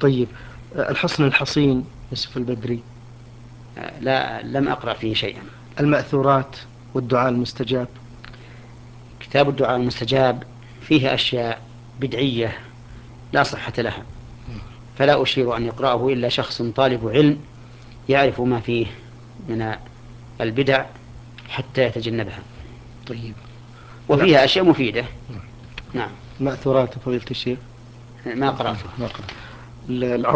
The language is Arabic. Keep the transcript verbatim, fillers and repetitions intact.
طيب، الحصن الحصين يوسف البدري؟ لا، لم أقرأ فيه شيئا. المأثورات والدعاء المستجاب؟ كتاب الدعاء المستجاب فيه أشياء بدعية لا صحة لها، فلا أشير أن يقرأه إلا شخص طالب علم يعرف ما فيه من البدع حتى يتجنبها. طيب. وفيها أشياء مفيدة. نعم. مأثورات فضيلة الشيخ ما قرأته. ما قرأت.